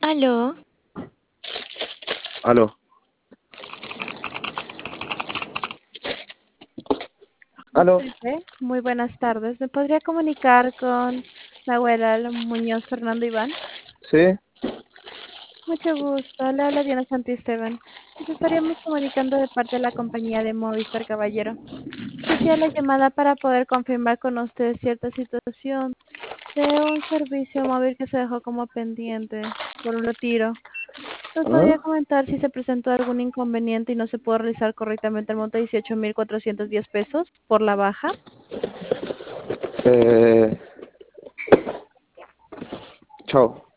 Aló, Aló, aló, Disculpe, muy buenas tardes. ¿Me podría comunicar con Nahuel Muñoz Fernando Iván? sí, Mucho gusto. Le habla Diana Santisteban. Nos estaríamos comunicando de parte de la compañía de Movistar Caballero. Se hacía la llamada para poder confirmar con usted cierta situación de un servicio móvil que se dejó como pendiente por un retiro. ¿Nos podría ¿ah? comentar si se presentó algún inconveniente y no se pudo realizar correctamente el monto de 18.410 pesos por la baja? Eh, chao.